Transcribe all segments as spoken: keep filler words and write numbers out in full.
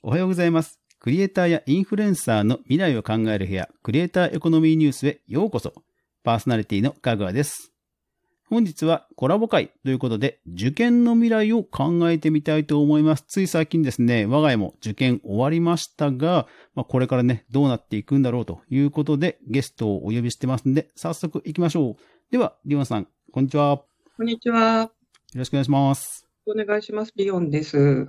おはようございます。クリエイターやインフルエンサーの未来を考える部屋、クリエイターエコノミーニュースへようこそ。パーソナリティのかぐわです。本日はコラボ会ということで、受験の未来を考えてみたいと思います。つい最近ですね、我が家も受験終わりましたが、まあ、これからね、どうなっていくんだろうということで、ゲストをお呼びしてますので、早速行きましょう。では、リオンさん、こんにちは。 こんにちは。よろしくお願いします。 お願いします。リオンです。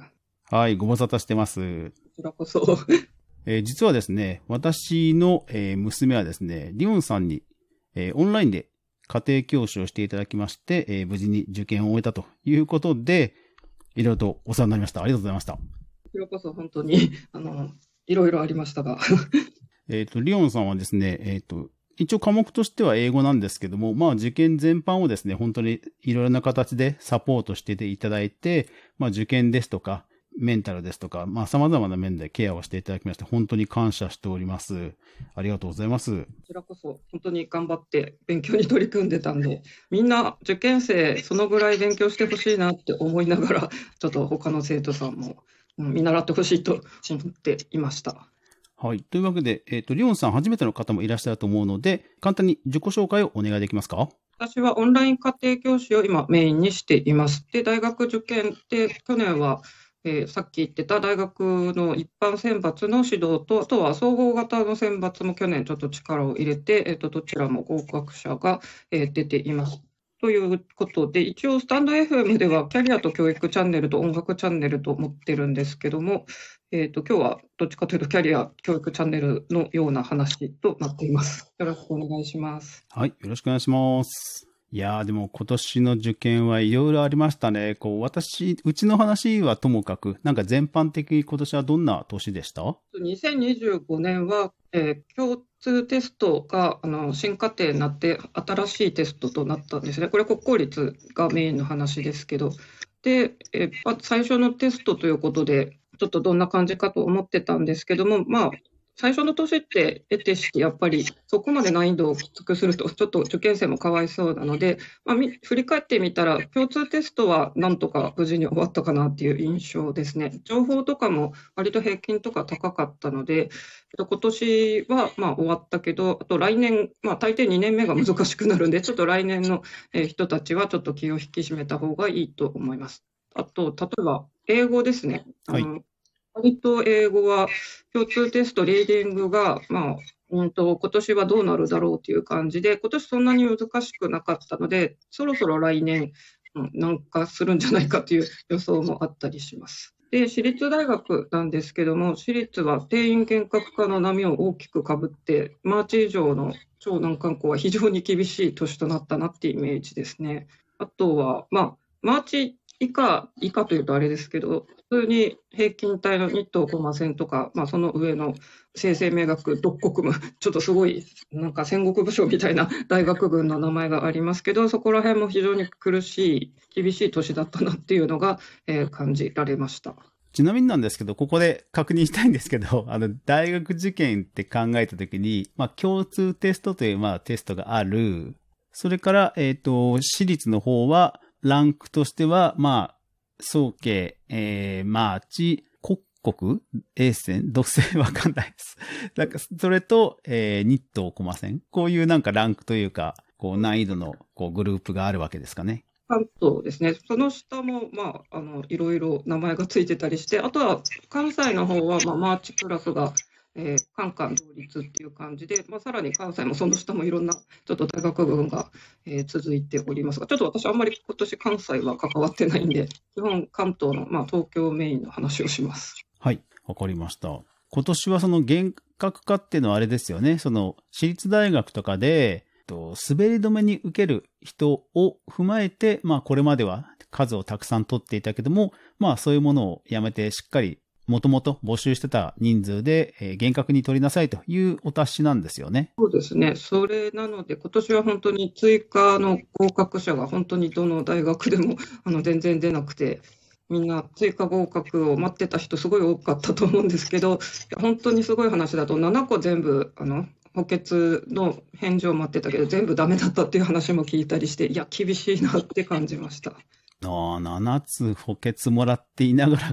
はい、ご無沙汰してます。 こちらこそ。 えー、実はですね、私の、えー、娘はですね、リオンさんに、えー、オンラインで家庭教師をしていただきまして、えー、無事に受験を終えたということで、いろいろとお世話になりました。ありがとうございました。こちらこそ本当に、あの、いろいろありましたが。 えっと、リオンさんはですね、えっと、一応科目としては英語なんですけども、まあ受験全般をですね、本当にいろいろな形でサポートしていただいて、まあ受験ですとか、メンタルですとか、まあ様々な面でケアをしていただきまして、本当に感謝しております。ありがとうございます。こちらこそ本当に頑張って勉強に取り組んでたんで、みんな受験生そのぐらい勉強してほしいなって思いながら、ちょっと他の生徒さんも見習ってほしいと思っていました。 はい。というわけで、えっと、リオンさん初めての方もいらっしゃると思うので、簡単に自己紹介をお願いできますか？ 私はオンライン家庭教師を今メインにしています。で、大学受験で去年はえー、さっき言ってた大学の一般選抜の指導と、あとは総合型の選抜も去年ちょっと力を入れて、えー、とどちらも合格者が、えー、出ています。ということで、一応スタンド エフエム ではキャリアと教育チャンネルと音楽チャンネルと持ってるんですけども、えー、と今日はどっちかというとキャリア教育チャンネルのような話となっています。よろしくお願いします。 はい、よろしくお願いします。いやーでも今年の受験はいろいろありましたね。こう私、うちの話はともかく、なんか全般的に今年はどんな年でした？ にせんにじゅうごねんは、えー、共通テストがあの新課程になって新しいテストとなったんですね。これ国公立がメインの話ですけど。で、えー、最初のテストということで、ちょっとどんな感じかと思ってたんですけども、まあ、最初の年って得てしてやっぱりそこまで難易度をきつくするとちょっと受験生もかわいそうなので、まあ、振り返ってみたら共通テストはなんとか無事に終わったかなっていう印象ですね。情報とかも割と平均とか高かったので、今年はまあ終わったけど、あと来年、まあ、大抵にねんめが難しくなるんで、ちょっと来年の人たちはちょっと気を引き締めた方がいいと思います。あと例えば英語ですね。 はい。 割と英語は共通テスト、リーディングが、まあ、うんと、今年はどうなるだろうという感じで、今年そんなに難しくなかったので、そろそろ来年、うん、なんかするんじゃないかという予想もあったりします。で、私立大学なんですけども、私立は定員厳格化の波を大きくかぶって、マーチ以上の超難関校は非常に厳しい年となったなっていうイメージですね。あとは、まあ、マーチ以下、以下というとあれですけど、普通に平均帯の日東コマ線とか、まあ、その上の生成名学、独国部、ちょっとすごい、なんか戦国武将みたいな大学群の名前がありますけど、そこら辺も非常に苦しい、厳しい年だったなっていうのが、えー、感じられました。 ちなみになんですけど、ここで確認したいんですけど、あの、大学受験って考えたときに、まあ、共通テストという、まあ、テストがある。それから、えっと、私立の方は、ランクとしては、まあ、早慶、えー、マーチ、国国、英戦、独戦わかんないです。なんか、それと、えー、日東コマ線。こういうなんかランクというか、こう難易度のこうグループがあるわけですかね。 関東ですね。その下も、まあ、あの、いろいろ名前がついてたりして、あとは関西の方は、まあ、マーチクラスが、えー、カンカン同率っていう感じで、まあ、さらに関西もその下もいろんなちょっと大学群が、えー、続いておりますが、ちょっと私あんまり今年関西は関わってないんで、基本関東の、まあ、東京メインの話をします。 はい、わかりました。今年はその厳格化っていうのはあれですよね。その私立大学とかで、と滑り止めに受ける人を踏まえて、まあこれまでは数をたくさん取っていたけども、まあそういうものをやめてしっかりもともと募集してた人数で、えー、厳格に取りなさいというお達しなんですよね。 そうですね。それなので、今年は本当に追加の合格者が本当にどの大学でもあの全然出なくて、みんな追加合格を待ってた人すごい多かったと思うんですけど、本当にすごい話だとななこ全部あの補欠の返事を待ってたけど全部ダメだったっていう話も聞いたりして、いや厳しいなって感じました。 ああ、ななつ補欠もらっていながら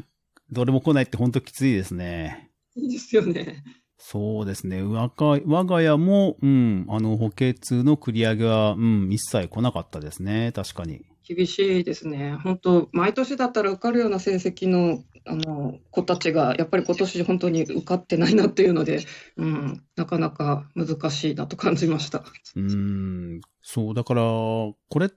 どれも来ないって本当きついですね。 いいですよね。 そうですね。我が我が家も、うん、あの、補欠の繰り上げは、うん、一切来なかったですね。確かに。 厳しいですね。本当、毎年だったら受かるような成績の、あの子たちが、やっぱり今年本当に受かってないなっていうので、うん、なかなか難しいなと感じました。 うーん。そう、だから、これって、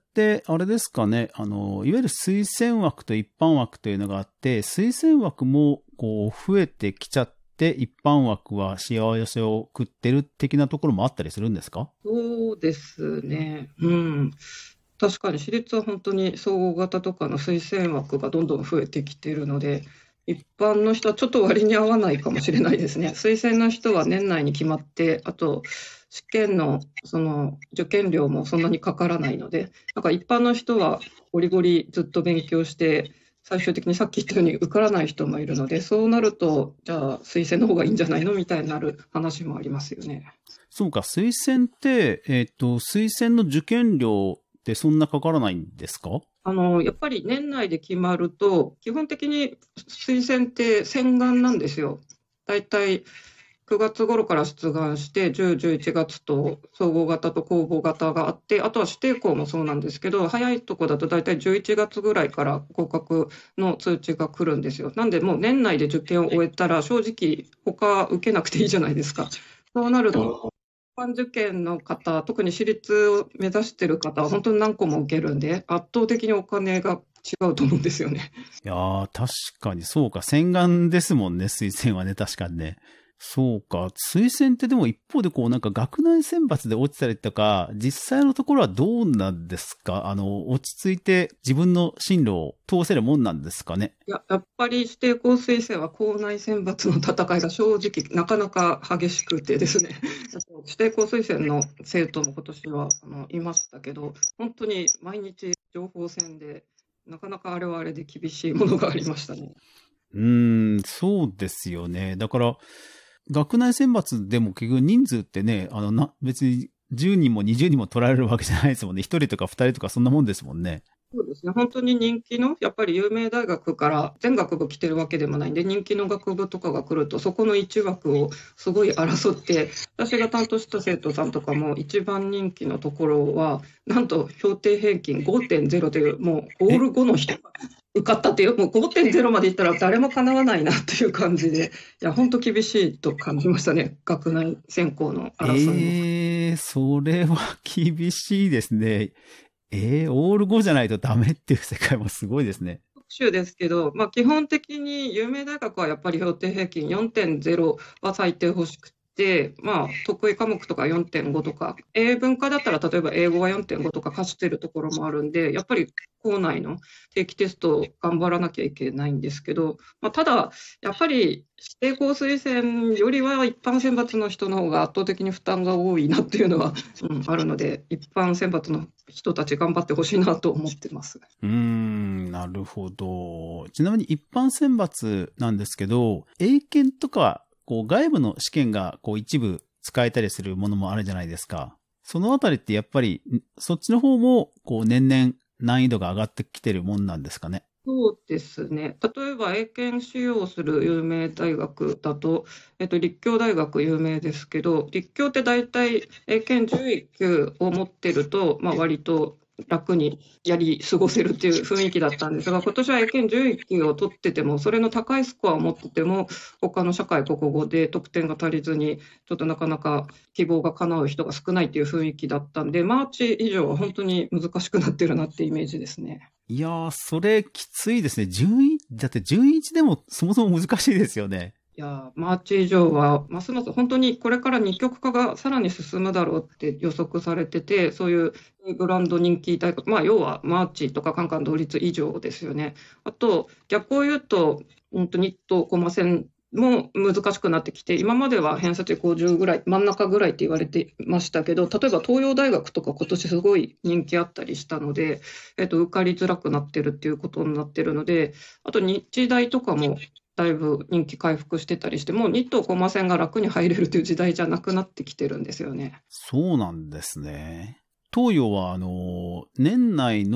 あれですかね。あの、いわゆる推薦枠と一般枠というのがあって、推薦枠も、こう、増えてきちゃって、一般枠は幸せを食ってる的なところもあったりするんですか？ そうですね。うん。確かに私立は本当に総合型とかの推薦枠がどんどん増えてきているので、一般の人はちょっと割に合わないかもしれないですね。推薦の人は年内に決まって、あと試験のその受験料もそんなにかからないので、なんか一般の人はゴリゴリずっと勉強して、最終的にさっき言ったように受からない人もいるので、そうなると、じゃあ推薦の方がいいんじゃないのみたいになる話もありますよね。 そうか、推薦って、えっと、推薦の受験料ってそんなかからないんですか？ あの、やっぱり年内で決まると、基本的に推薦って洗顔なんですよ。だいたいくがつ頃から出願して、じゅう、じゅういちがつと総合型と公募型があって、あとは指定校もそうなんですけど、早いとこだとだいたいじゅういちがつぐらいから合格の通知が来るんですよ。なんで、もう年内で受験を終えたら、正直、他受けなくていいじゃないですか。そうなると、一般受験の方、特に私立を目指している方は、本当に何個も受けるんで、圧倒的にお金が違うと思うんですよね。 いやー、確かにそうか、洗顔ですもんね、推薦はね、確かにね。そうか。推薦ってでも一方でこうなんか学内選抜で落ちたりとか、実際のところはどうなんですか？あの、落ち着いて自分の進路を通せるもんなんですかね？ いや、やっぱり指定校推薦は校内選抜の戦いが正直なかなか激しくてですね、指定校推薦の生徒も今年はあのいましたけど、本当に毎日情報戦で、なかなかあれはあれで厳しいものがありましたね。 うーん、そうですよね。だから、学内選抜でも結局人数ってね、あの、な、別にじゅうにんもにじゅうにんも取られるわけじゃないですもんね。ひとりとかふたりとかそんなもんですもんね。 そうですね、本当に人気の、やっぱり有名大学から全学部来てるわけでもないんで、人気の学部とかが来ると、そこのいち枠をすごい争って、私が担当した生徒さんとかも、一番人気のところは、なんと評定平均 ごてんゼロ という、もうオールごの人が受かったっていう、もう ごてんゼロ までいったら誰もかなわないなっていう感じで、いや、本当厳しいと感じましたね、学内選考の争いも。 ええー、それは厳しいですね。ええー、オールごじゃないとダメっていう世界もすごいですね。 特殊ですけど、まあ、基本的に有名大学はやっぱり評定平均 よんてんゼロ は最低欲しくて、まあ、得意科目とか よんてんご とか、英文科だったら例えば英語は よんてんご とか課してるところもあるんで、やっぱり校内の定期テストを頑張らなきゃいけないんですけど、まあ、ただ、やっぱり指定校推薦よりは一般選抜の人の方が圧倒的に負担が多いなっていうのは、うん、あるので、一般選抜の人たち頑張ってほしいなと思ってます。 うーん、なるほど。ちなみに一般選抜なんですけど、英検とか、こう外部の試験がこう一部使えたりするものもあるじゃないですか。そのあたりってやっぱり、そっちの方もこう年々難易度が上がってきてるもんなんですかね。 そうですね。例えば、英検使用する有名大学だと、えっと、立教大学有名ですけど、立教って大体英検じゅういっきゅうを持ってると、まあ、割と楽にやり過ごせるっていう雰囲気だったんですが、今年は英検じゅういっきゅうを取ってても、それの高いスコアを持ってても、他の社会国語で得点が足りずに、ちょっとなかなか希望が叶う人が少ないっていう雰囲気だったんで、マーチ以上は本当に難しくなってるなってイメージですね。 いやー、それきついですね。順位、だって順位いちでもそもそも難しいですよね。 いやマーチ以上は、ますます本当にこれから二極化がさらに進むだろうって予測されてて、そういうブランド人気大学、まあ、要はマーチとかカンカン同率以上ですよね。あと、逆を言うと、本当に日東駒線も難しくなってきて、今までは偏差値ごじゅうぐらい、真ん中ぐらいって言われてましたけど、例えば東洋大学とか今年すごい人気あったりしたので、えっと、受かりづらくなってるっていうことになってるので、あと日大とかも、だいぶ人気回復してたりして、もう日東駒線が楽に入れるという時代じゃなくなってきてるんですよね。 そうなんですね。東洋は、あの、年内の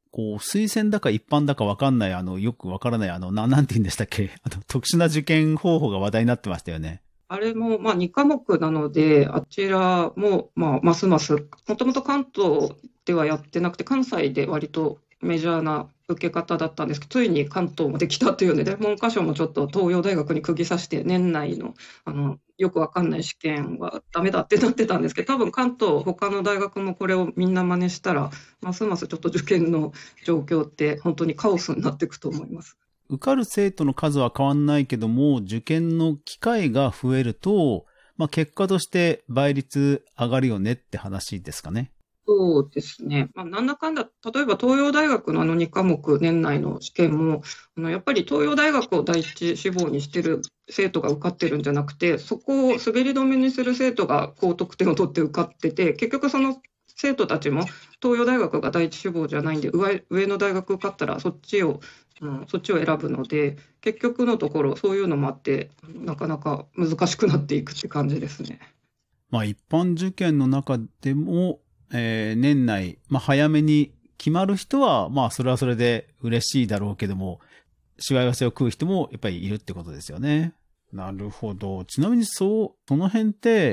こう、推薦だか一般だかわかんない、あの、よくわからない、あの、な、なんて言うんでしたっけあの、特殊な受験方法が話題になってましたよね。 あれも、まあ、に科目なので、あちらも、まあ、ますます、もともと関東ではやってなくて、関西で割とメジャーな受け方だったんですけど、ついに関東もできたというので、文科省もちょっと東洋大学に釘刺して、年内の、あの、よくわかんない試験はダメだってなってたんですけど、多分関東、他の大学もこれをみんな真似したら、ますますちょっと受験の状況って本当にカオスになっていくと思います。 受かる生徒の数は変わんないけども、受験の機会が増えると、まあ結果として倍率上がるよねって話ですかね。 そうですね。まあ、なんだかんだ、例えば東洋大学のあのに科目年内の試験も、あのやっぱり東洋大学を第一志望にしてる生徒が受かってるんじゃなくて、そこを滑り止めにする生徒が高得点を取って受かってて、結局その生徒たちも東洋大学が第一志望じゃないんで、上、上の大学受かったらそっちを、うん、そっちを選ぶので、結局のところそういうのもあって、なかなか難しくなっていくって感じですね。 まあ一般受験の中でも、えー、年内、まあ早めに決まる人は、まあそれはそれで嬉しいだろうけども、しわ寄せを食う人もやっぱりいるってことですよね。なるほど。ちなみにそう、その辺って、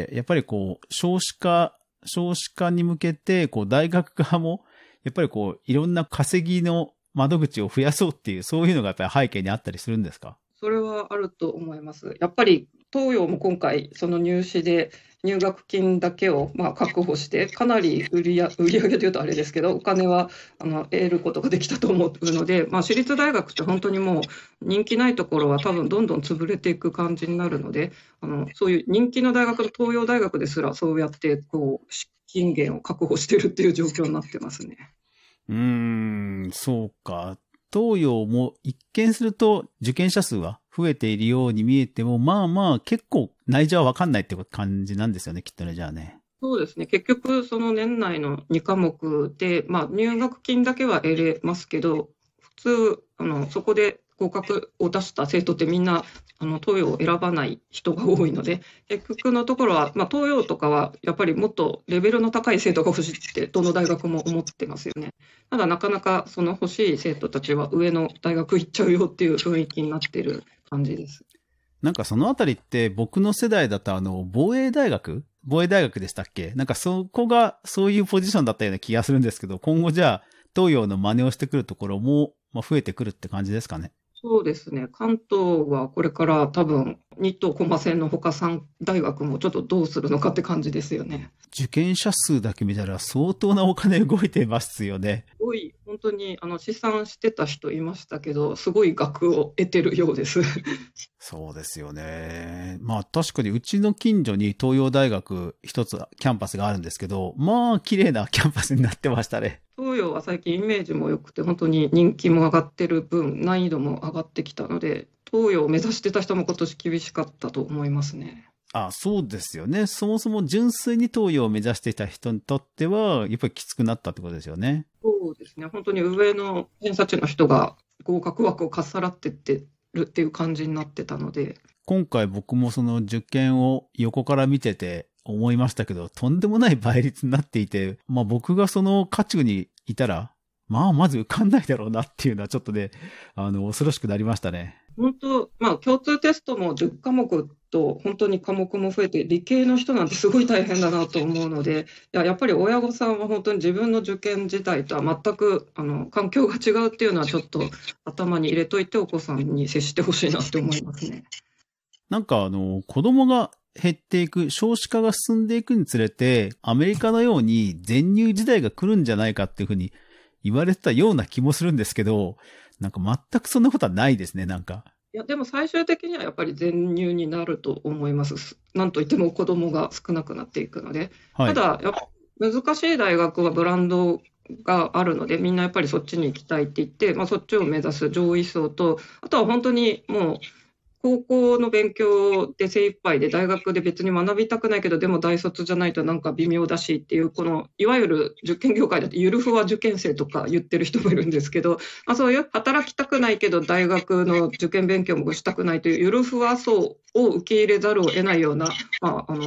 やっぱりこう、少子化、少子化に向けて、こう、大学側も、やっぱりこう、いろんな稼ぎの窓口を増やそうっていう、そういうのがやっぱり背景にあったりするんですか？ それはあると思います。やっぱり東洋も今回、その入試で入学金だけをまあ確保して、かなり売りや売り上げというとあれですけど、お金はあの得ることができたと思うので、まあ、私立大学って本当にもう人気ないところは多分どんどん潰れていく感じになるので、あのそういう人気の大学の東洋大学ですら、そうやってこう資金源を確保しているっていう状況になってますね。 うーん、そうか。東洋も一見すると受験者数は増えているように見えても、まあまあ結構内情はわかんないって感じなんですよね、きっとね、じゃあね。 そうですね。結局、その年内のに科目で、まあ、入学金だけは得れますけど、普通、あの、そこで合格を出した生徒ってみんな、あの、東洋を選ばない人が多いので、結局のところは、まあ、東洋とかは、やっぱりもっとレベルの高い生徒が欲しいって、どの大学も思ってますよね。ただ、なかなかその欲しい生徒たちは上の大学行っちゃうよっていう雰囲気になってる感じです。 なんかそのあたりって僕の世代だとあの、防衛大学防衛大学でしたっけ？なんかそこがそういうポジションだったような気がするんですけど、今後じゃあ東洋の真似をしてくるところも、まあ、増えてくるって感じですかね。 そうですね。関東はこれから多分、日東駒線の他さん大学もちょっとどうするのかって感じですよね。 受験者数だけ見たら相当なお金動いてますよね。 すごい、本当にあの試算してた人いましたけど、すごい額を得てるようです。 そうですよね。まあ確かにうちの近所に東洋大学一つキャンパスがあるんですけど、まあ綺麗なキャンパスになってましたね。 東洋は最近イメージも良くて、本当に人気も上がってる分、難易度も上がってきたので、東洋を目指してた人も今年厳しかったと思いますね。 あ、そうですよね。そもそも純粋に東洋を目指していた人にとっては、やっぱりきつくなったってことですよね。 そうですね。本当に上の偏差値の人が合格枠をかっさらってってるっていう感じになってたので。 今回僕もその受験を横から見てて思いましたけど、とんでもない倍率になっていて、まあ僕がその渦中にいたら、まあまず受かんないだろうなっていうのはちょっとね、あの、恐ろしくなりましたね。 本当、まあ共通テストもじゅっ科目と本当に科目も増えて、理系の人なんてすごい大変だなと思うので、いや、やっぱり親御さんは本当に自分の受験自体とは全くあの環境が違うっていうのはちょっと頭に入れといてお子さんに接してほしいなって思いますね。 なんかあの、子供が減っていく、少子化が進んでいくにつれて、アメリカのように全入時代が来るんじゃないかっていうふうに言われてたような気もするんですけど、なんか全くそんなことはないですね、なんか。 いや、でも最終的にはやっぱり全入になると思います。なんといっても子供が少なくなっていくので。 はい。 ただ、やっぱ難しい大学はブランドがあるので、みんなやっぱりそっちに行きたいって言って、まあ、そっちを目指す上位層と、あとは本当にもう、高校の勉強で精一杯で大学で別に学びたくないけど、でも大卒じゃないとなんか微妙だしっていう、このいわゆる受験業界だとゆるふわ受験生とか言ってる人もいるんですけど、まあ、そういう働きたくないけど大学の受験勉強もしたくないというゆるふわ層を受け入れざるを得ないような、まあ、あの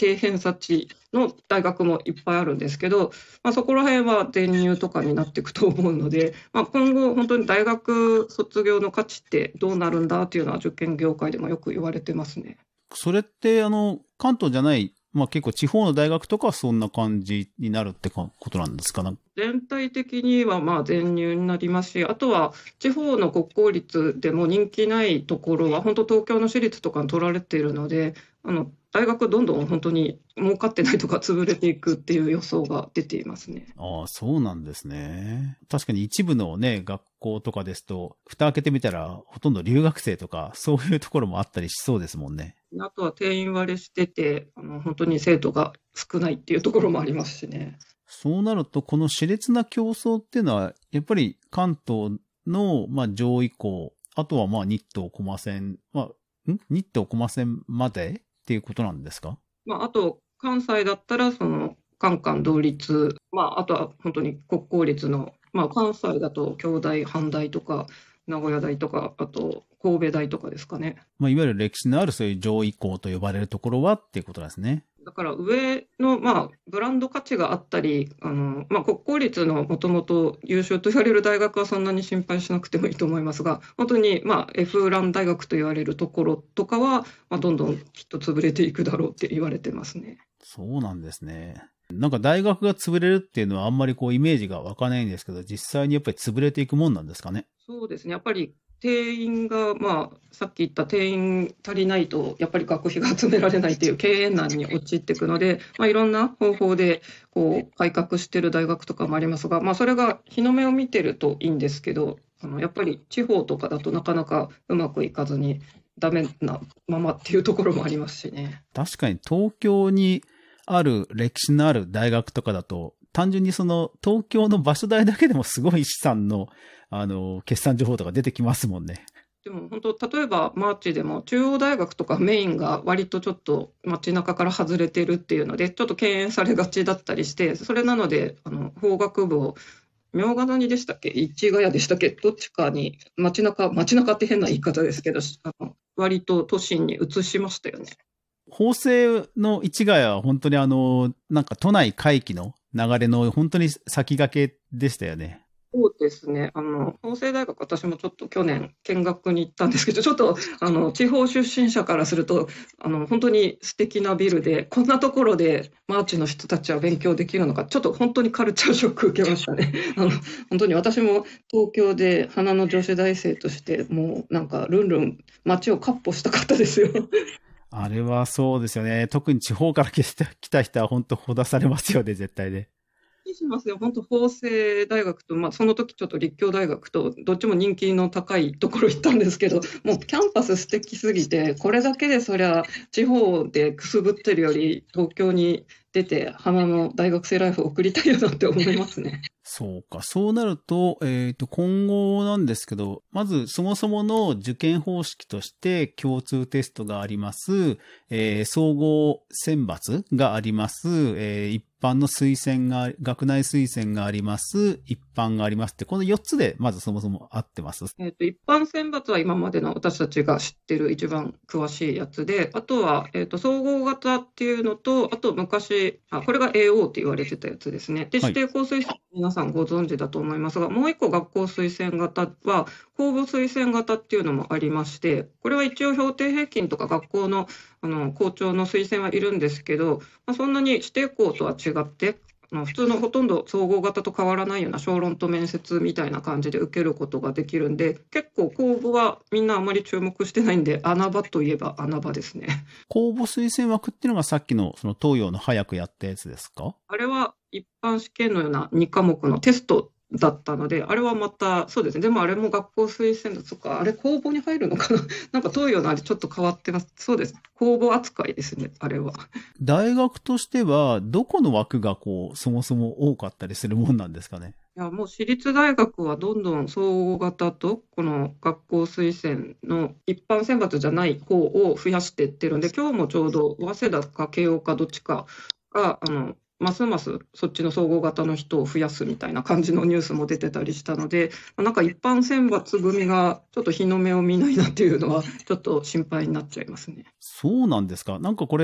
低偏差値の大学もいっぱいあるんですけど、まあ、そこら辺は全入とかになっていくと思うので、まあ、今後本当に大学卒業の価値ってどうなるんだっていうのは受験業界でもよく言われてますね。 それって、あの、関東じゃない、まあ結構地方の大学とかはそんな感じになるってことなんですかね。 全体的にはまあ全入になりますし、あとは地方の国公立でも人気ないところは、本当東京の私立とかに取られているので、あの大学どんどん本当に儲かってないとか潰れていくっていう予想が出ていますね。 ああ、そうなんですね。確かに一部のね、学校とかですと、蓋開けてみたらほとんど留学生とか、そういうところもあったりしそうですもんね。 あとは定員割れしてて、あの本当に生徒が少ないっていうところもありますしね。 そうなると、この熾烈な競争っていうのは、やっぱり関東の、まあ、上位校、あとはまあ日東駒線、まあ、ん日東駒線までっていうことなんですか？ まあ、あと、関西だったら、その、カンカン同率、まあ、あとは本当に国公立の、まあ、関西だと京大、阪大とか、名古屋大とか、あと神戸大とかですかね。 まあ、いわゆる歴史のあるそういう上位校と呼ばれるところはっていうことなんですね。 だから上の、まあ、ブランド価値があったり、あの、まあ、国公立のもともと優秀と言われる大学はそんなに心配しなくてもいいと思いますが、本当に、まあ、F ラン大学と言われるところとかは、まあ、どんどんきっと潰れていくだろうって言われてますね。 そうなんですね。なんか大学が潰れるっていうのはあんまりこうイメージが湧かないんですけど、実際にやっぱり潰れていくもんなんですかね。 そうですね。やっぱり定員が、まあ、さっき言った定員足りないと、やっぱり学費が集められないという経営難に陥っていくので、まあ、いろんな方法でこう改革している大学とかもありますが、まあ、それが日の目を見てるといいんですけど、あのやっぱり地方とかだとなかなかうまくいかずに、ダメなままっていうところもありますしね。 確かに東京にある歴史のある大学とかだと、単純にその東京の場所代だけでもすごい資産の、あの、決算情報とか出てきますもんね。 でも本当、例えばマーチでも中央大学とかメインが割とちょっと街中から外れてるっていうので、ちょっと敬遠されがちだったりして、それなので、あの法学部を茗荷谷でしたっけ、市ヶ谷でしたっけ、どっちかに街中、街中って変な言い方ですけど、あの割と都心に移しましたよね。 法政の市ヶ谷は本当にあの、なんか都内回帰の流れの本当に先駆けでしたよね。 そうですね。あの、法政大学、私もちょっと去年見学に行ったんですけど、ちょっと、あの、地方出身者からすると、あの、本当に素敵なビルで、こんなところでマーチの人たちは勉強できるのか、ちょっと本当にカルチャーショック受けましたね。あの、本当に私も東京で花の女子大生として、もうなんか、ルンルン街を闊歩したかったですよ。 あれはそうですよね。特に地方から来た来た人は本当ほだされますよね、絶対で。 しますよ。本当、法政大学と、まあ、その時ちょっと立教大学と、どっちも人気の高いところ行ったんですけど、もうキャンパス素敵すぎて、これだけでそりゃ、地方でくすぶってるより、東京に出て、花の大学生ライフを送りたいよなって思いますね。 そうか。そうなると、えっと、今後なんですけど、まずそもそもの受験方式として共通テストがあります、えー、総合選抜があります、えー、一般の推薦が、学内推薦があります、一般がありますって、このよっつでまずそもそも合ってます。 えっと、一般選抜は今までの私たちが知ってる一番詳しいやつで、あとは、えっと、総合型っていうのと、あと昔、あ、これが エーオー って言われてたやつですね。で、指定校推薦、皆さんご存知だと思いますが、もう一個学校推薦型は、公募推薦型っていうのもありまして、これは一応評定平均とか学校の、あの校長の推薦はいるんですけど、まあ、そんなに指定校とは違って、普通のほとんど総合型と変わらないような小論と面接みたいな感じで受けることができるんで、結構公募はみんなあまり注目してないんで、穴場といえば穴場ですね。 公募推薦枠っていうのがさっきのその東洋の早くやったやつですか？ あれは一般試験のようなに科目のテストだったので、あれはまた、そうですね。でもあれも学校推薦だとか、あれ公募に入るのかななんか東洋のあれちょっと変わってます。そうです。公募扱いですね、あれは。 大学としては、どこの枠がこう、そもそも多かったりするもんなんですかね？ いや、もう私立大学はどんどん総合型と、この学校推薦の一般選抜じゃない方を増やしていってるんで、今日もちょうど早稲田か慶応かどっちかが、あの、ますますそっちの総合型の人を増やすみたいな感じのニュースも出てたりしたので、なんか一般選抜組がちょっと日の目を見ないなっていうのは、ちょっと心配になっちゃいますね。 そうなんですか。なんかこれ、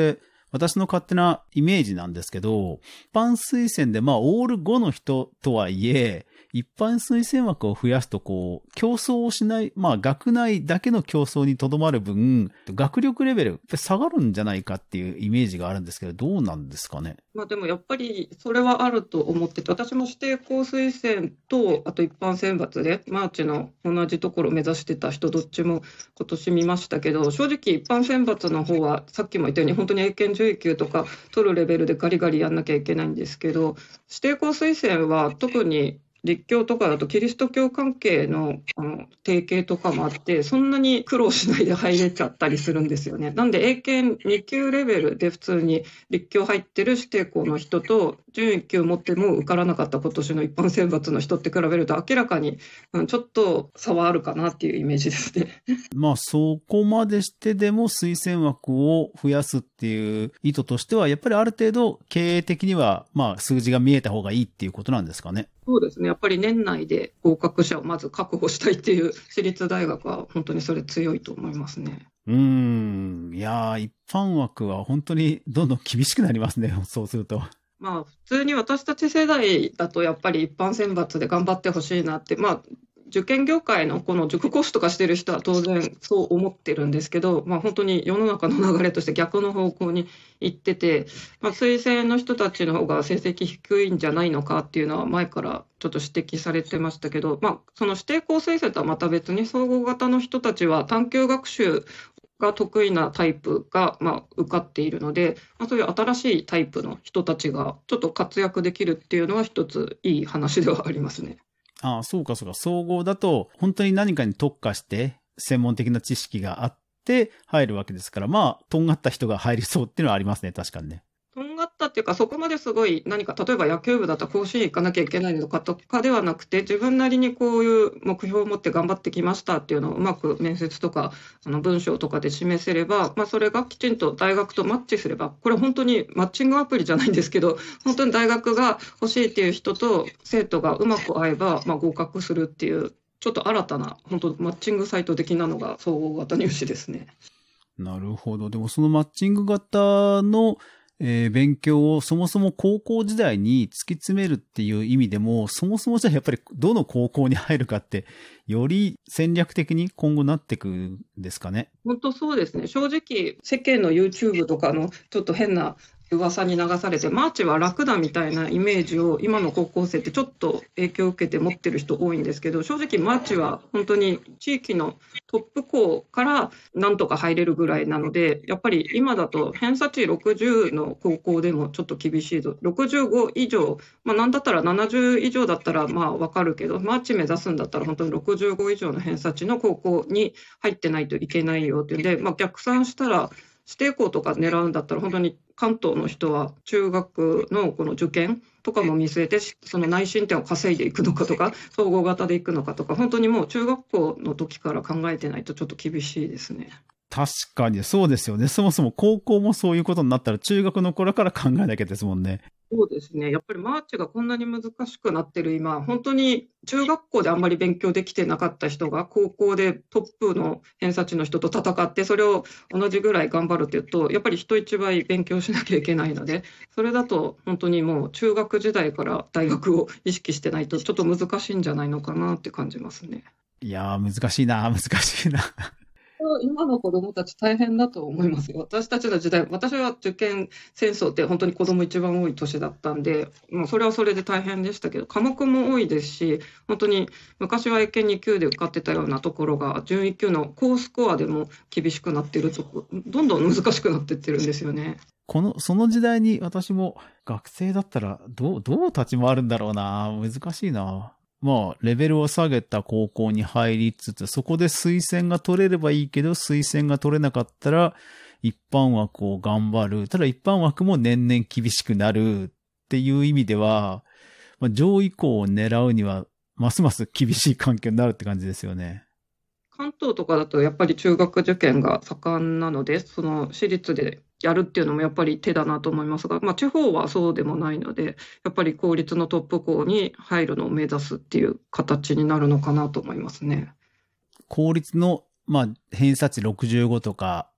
私の勝手なイメージなんですけど、一般推薦でまあオールごの人とはいえ、一般推薦枠を増やすとこう、競争をしない、まあ学内だけの競争にとどまる分、学力レベル下がるんじゃないかっていうイメージがあるんですけど、どうなんですかね。 まあでもやっぱりそれはあると思ってて、私も指定校推薦と、あと一般選抜で、マーチの同じところを目指してた人、どっちも今年見ましたけど、正直一般選抜の方は、さっきも言ったように、本当に英検準位級とか取るレベルでガリガリやんなきゃいけないんですけど、指定校推薦は特に立教とかだとキリスト教関係 の, あの提携とかもあって、そんなに苦労しないで入れちゃったりするんですよね。なんで英検に級レベルで普通に立教入ってる指定校の人と、準いっ級持っても受からなかった今年の一般選抜の人って比べると明らかに、うん、ちょっと差はあるかなっていうイメージですね。 まあそこまでしてでも推薦枠を増やすっていう意図としては、やっぱりある程度経営的にはまあ数字が見えた方がいいっていうことなんですかね。 そうですね。やっぱり年内で合格者をまず確保したいっていう私立大学は本当にそれ強いと思いますね。 うーん。いやー、一般枠は本当にどんどん厳しくなりますね。そうすると。 まあ普通に私たち世代だとやっぱり一般選抜で頑張ってほしいなって、まあ受験業界のこの塾講師とかしてる人は当然そう思ってるんですけど、まあ本当に世の中の流れとして逆の方向に行ってて、まあ推薦の人たちの方が成績低いんじゃないのかっていうのは前からちょっと指摘されてましたけど、まあその指定校推薦とはまた別に総合型の人たちは探究学習が得意なタイプが、まあ、受かっているので、まあ、そういう新しいタイプの人たちがちょっと活躍できるっていうのは一ついい話ではありますね。 ああ、そうかそうか。総合だと本当に何かに特化して専門的な知識があって入るわけですから、まあ、とんがった人が入りそうっていうのはありますね。確かにね。 とんがったっていうか、そこまですごい何か、例えば野球部だったら甲子園行かなきゃいけないのかとかではなくて、自分なりにこういう目標を持って頑張ってきましたっていうのをうまく面接とかあの文章とかで示せれば、まあ、それがきちんと大学とマッチすれば、これ本当にマッチングアプリじゃないんですけど、本当に大学が欲しいっていう人と生徒がうまく合えば、まあ、合格するっていう、ちょっと新たな本当マッチングサイト的なのが総合型入試ですね。 なるほど。でもそのマッチング型のえー、勉強をそもそも高校時代に突き詰めるっていう意味でも、そもそもじゃあやっぱりどの高校に入るかって、より戦略的に今後なっていくんですかね。 本当そうですね。正直、世間の YouTube とかのちょっと変な噂に流されて、マーチは楽だみたいなイメージを今の高校生ってちょっと影響を受けて持ってる人多いんですけど、正直マーチは本当に地域のトップ校からなんとか入れるぐらいなので、やっぱり今だと偏差値ろくじゅうの高校でもちょっと厳しいぞ。ろくじゅうご以上、まあなんだったらななじゅう以上だったらまあわかるけど、マーチ目指すんだったら本当にろくじゅうご以上の偏差値の高校に入ってないといけないよっていうんで、まあ逆算したら指定校とか狙うんだったら本当に関東の人は中学のこの受験とかも見据えて、その内申点を稼いでいくのかとか、総合型でいくのかとか、本当にもう中学校の時から考えてないとちょっと厳しいですね。 確かにそうですよね。そもそも高校もそういうことになったら中学の頃から考えなきゃですもんね。 そうですね。やっぱりマーチがこんなに難しくなってる今、本当に中学校であんまり勉強できてなかった人が高校でトップの偏差値の人と戦って、それを同じぐらい頑張るっていうと、やっぱり人一倍勉強しなきゃいけないので、それだと本当にもう中学時代から大学を意識してないとちょっと難しいんじゃないのかなって感じますね。 いやー難しいな、難しいな。 今の子どもたち大変だと思いますよ。私たちの時代、私は受験戦争って本当に子ども一番多い年だったんで、もうそれはそれで大変でしたけど、科目も多いですし、本当に昔は英検に級で受かってたようなところが、準いっ級の高スコアでも厳しくなってると、どんどん難しくなってってるんですよね。 この、その時代に私も学生だったらどう、どう立ち回るんだろうな。難しいな。まあ、レベルを下げた高校に入りつつ、そこで推薦が取れればいいけど、推薦が取れなかったら、一般枠を頑張る。ただ一般枠も年々厳しくなるっていう意味では、まあ、上位校を狙うには、ますます厳しい環境になるって感じですよね。 関東とかだとやっぱり中学受験が盛んなので、その私立でやるっていうのもやっぱり手だなと思いますが、まあ、地方はそうでもないので、やっぱり公立のトップ校に入るのを目指すっていう形になるのかなと思いますね。 公立の、まあ、偏差値ろくじゅうごとか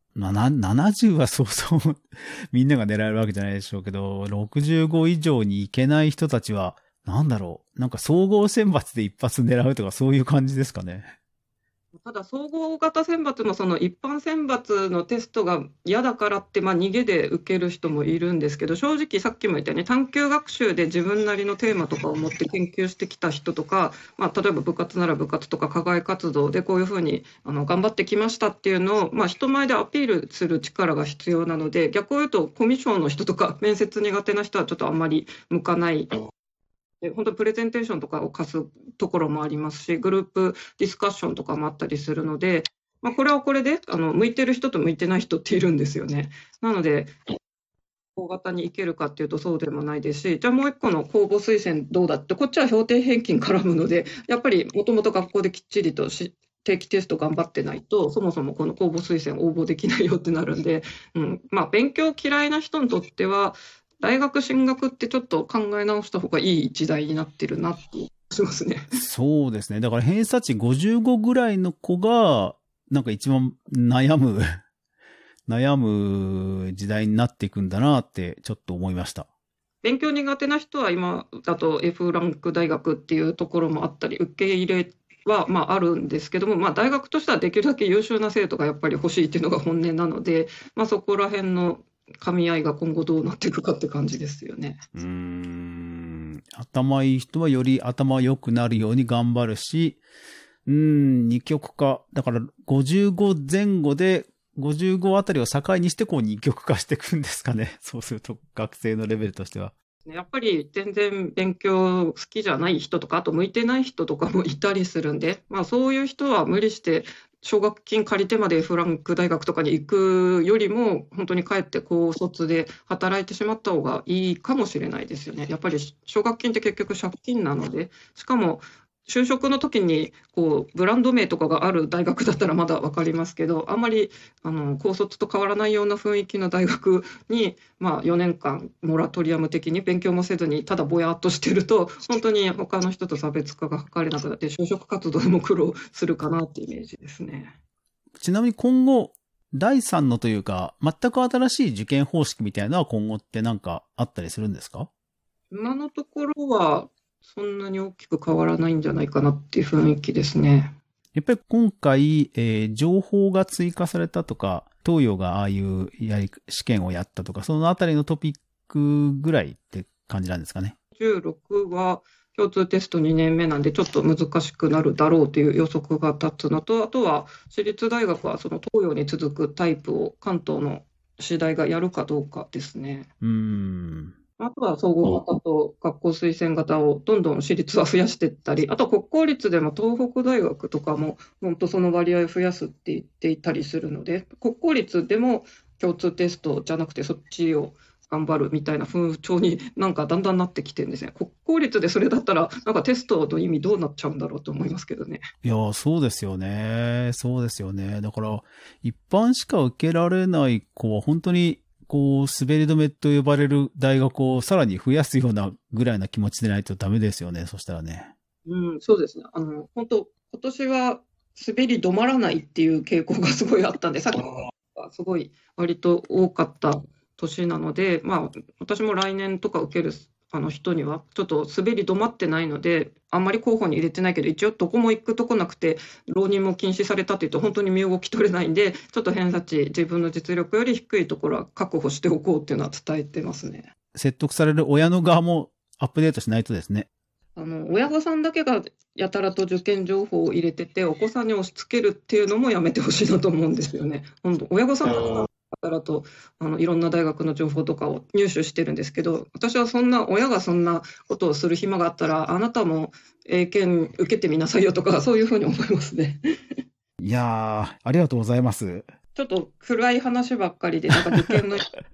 まあ、なななじゅうはそうそうみんなが狙えるわけじゃないでしょうけど、ろくじゅうご以上に行けない人たちは、なんだろう。なんか総合選抜で一発狙うとかそういう感じですかね。 ただ、総合型選抜のその一般選抜のテストが嫌だからって、まあ、逃げで受ける人もいるんですけど、正直さっきも言ったように探究学習で自分なりのテーマとかを持って研究してきた人とか、まあ、例えば部活なら部活とか課外活動でこういうふうにあの頑張ってきましたっていうのを、まあ、人前でアピールする力が必要なので、逆を言うとコミッションの人とか面接苦手な人はちょっとあんまり向かない。で本当プレゼンテーションとかを貸すところもありますし、グループディスカッションとかもあったりするので、まあ、これはこれであの向いてる人と向いてない人っているんですよね。なので、大型に行けるかっていうとそうでもないですし、じゃあもう一個の公募推薦どうだって、こっちは標定平均絡むので、やっぱりもともと学校できっちりとし定期テスト頑張ってないと、そもそもこの公募推薦応募できないよってなるんで、うんまあ、勉強嫌いな人にとっては、大学進学ってちょっと考え直した方がいい時代になってるなってしますね。 そうですね。だから偏差値ごじゅうごぐらいの子が、なんか一番悩む、悩む時代になっていくんだなってちょっと思いました。 勉強苦手な人は今だと F ランク大学っていうところもあったり、受け入れはまああるんですけども、まあ、大学としてはできるだけ優秀な生徒がやっぱり欲しいっていうのが本音なので、まあ、そこら辺の噛み合いが今後どうなっていくかって感じですよね。 うーん。頭いい人はより頭良くなるように頑張るし、うーん、二極化。だからごじゅうご前後で、ごじゅうごあたりを境にしてこう二極化していくんですかね。そうすると学生のレベルとしては。 やっぱり全然勉強好きじゃない人とか、あと向いてない人とかもいたりするんで、まあ、そういう人は無理して奨学金借りてまで F ランク大学とかに行くよりも、本当に帰って高卒で働いてしまった方がいいかもしれないですよね。やっぱり奨学金って結局借金なので、しかも就職の時にこうブランド名とかがある大学だったらまだ分かりますけど、あんまりあの高卒と変わらないような雰囲気の大学に、まあ、よねんかんモラトリアム的に勉強もせずにただぼやっとしてると、本当に他の人と差別化が図れなくなって就職活動でも苦労するかなってイメージですね。 ちなみに今後、だいさんのというか、全く新しい受験方式みたいなのは今後ってなんかあったりするんですか？ 今のところはそんなに大きく変わらないんじゃないかなっていう雰囲気ですね。 やっぱり今回、えー、情報が追加されたとか、東洋がああいうやり試験をやったとか、そのあたりのトピックぐらいって感じなんですかね。 じゅうろくは共通テストにねんめなんでちょっと難しくなるだろうという予測が立つのと、あとは私立大学はその東洋に続くタイプを関東の私大がやるかどうかですね。 うーん。 あとは総合型と学校推薦型をどんどん私立は増やしていったり、あと国公立でも東北大学とかも本当その割合を増やすって言っていたりするので、国公立でも共通テストじゃなくてそっちを頑張るみたいな風潮になんかだんだんなってきてるんですね。国公立でそれだったらなんかテストの意味どうなっちゃうんだろうと思いますけどね。 いや、そうですよね。そうですよね。だから、一般しか受けられない子は本当に、こう、滑り止めと呼ばれる大学をさらに増やすようなぐらいな気持ちでないとダメですよね。そしたらね。 うん、そうですね。あの、本当今年は滑り止まらないっていう傾向がすごいあったんで、さっきがすごい割と多かった年なので、まあ、私も来年とか受けるあの人には、ちょっと滑り止まってないので、あんまり候補に入れてないけど、一応どこも行くとこなくて、浪人も禁止されたというと、本当に身動き取れないんで、ちょっと偏差値、自分の実力より低いところは確保しておこうっていうのは伝えてますね。 説得される親の側もアップデートしないとですね。 あの親御さんだけがやたらと受験情報を入れてて、お子さんに押し付けるっていうのもやめてほしいなと思うんですよね。本当親御さんがやたらとあのいろんな大学の情報とかを入手してるんですけど、私はそんな親がそんなことをする暇があったら、あなたも英検受けてみなさいよとか、そういうふうに思いますね。 いやー、ありがとうございます。 ちょっと暗い話ばっかりで、なんか受験の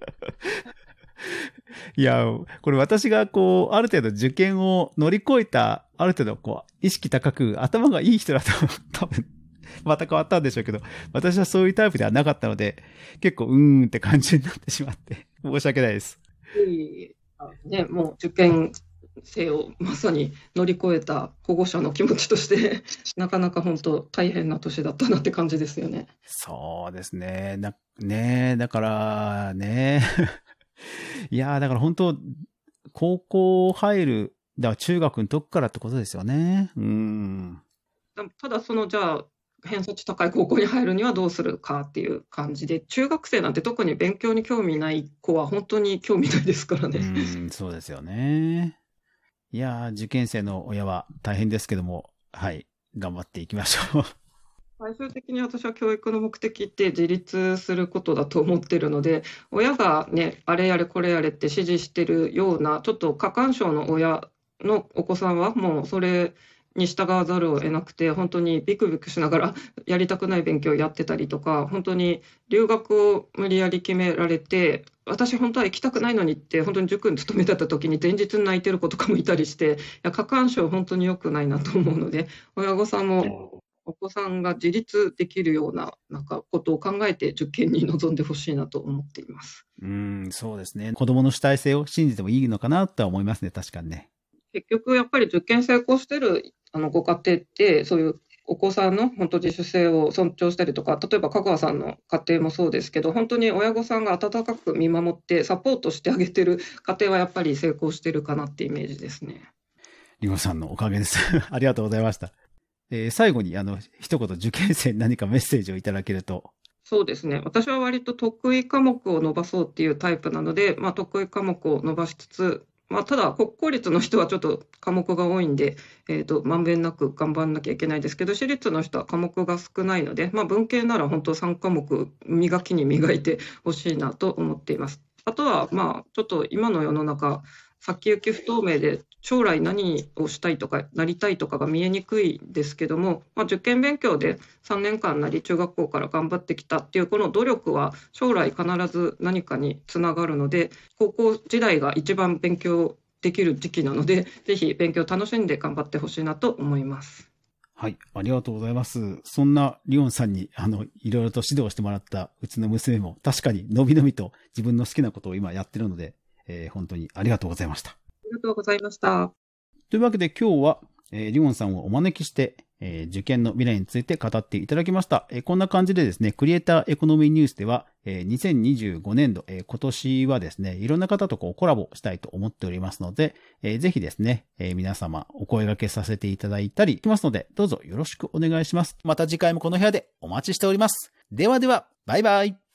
いや、これ私がこう、ある程度受験を乗り越えた、ある程度こう、意識高く、頭がいい人だと多分、また変わったんでしょうけど、私はそういうタイプではなかったので、結構うーんって感じになってしまって、申し訳ないです。 ね、もう受験生をまさに乗り越えた保護者の気持ちとしてなかなか本当大変な年だったなって感じですよね。 そうですね。な、ねだからね。いやー、だから本当、高校入る、だから中学の時からってことですよね。うん。 ただそのじゃあ偏差値高い高校に入るにはどうするかっていう感じで、中学生なんて特に勉強に興味ない子は本当に興味ないですからね。 うん、そうですよね。いやー、受験生の親は大変ですけども、はい、頑張っていきましょう。 最終的に私は教育の目的って自立することだと思ってるので、親がね、あれやれこれやれって指示してるような、ちょっと過干渉の親のお子さんはもうそれに従わざるを得なくて、本当にビクビクしながらやりたくない勉強をやってたりとか、本当に留学を無理やり決められて、私本当は行きたくないのにって、本当に塾に勤めてた時に前日に泣いてる子とかもいたりして、いや過干渉本当に良くないなと思うので、親御さんもお子さんが自立できるような、なんかことを考えて受験に臨んでほしいなと思っています。 うん、そうですね。子供の主体性を信じてもいいのかなとは思いますね、確かにね。 結局やっぱり受験成功してるあのご家庭って、そういうお子さんの本当自主性を尊重したりとか、例えば香川さんの家庭もそうですけど、本当に親御さんが温かく見守ってサポートしてあげてる家庭はやっぱり成功してるかなってイメージですね。 りごさんのおかげです。ありがとうございました。えー、最後にあの一言受験生に何かメッセージをいただけると。 そうですね。私は割と得意科目を伸ばそうっていうタイプなので、まあ、得意科目を伸ばしつつ、まあ、ただ国公立の人はちょっと科目が多いんで、えーと、まんべんなく頑張んなきゃいけないですけど、私立の人は科目が少ないので、まあ、文系なら本当さん科目磨きに磨いてほしいなと思っています。あとは、まあ、ちょっと今の世の中、先行き不透明で将来何をしたいとかなりたいとかが見えにくいですけども、まあ、受験勉強でさんねんかんなり中学校から頑張ってきたっていうこの努力は将来必ず何かにつながるので、高校時代が一番勉強できる時期なので、ぜひ勉強楽しんで頑張ってほしいなと思います。 はい、ありがとうございます。そんなリオンさんに、あの、いろいろと指導してもらったうちの娘も、確かにのびのびと自分の好きなことを今やってるので、えー、本当にありがとうございました。ありがとうございました。 というわけで今日は、えー、リオンさんをお招きして、えー、受験の未来について語っていただきました。えー、こんな感じでですね、クリエイターエコノミーニュースでは、えー、にせんにじゅうごねんど、えー、今年はですね、いろんな方とこうコラボしたいと思っておりますので、えー、ぜひですね、えー、皆様お声掛けさせていただいたりしますので、どうぞよろしくお願いします。また次回もこの部屋でお待ちしております。ではでは、バイバイ。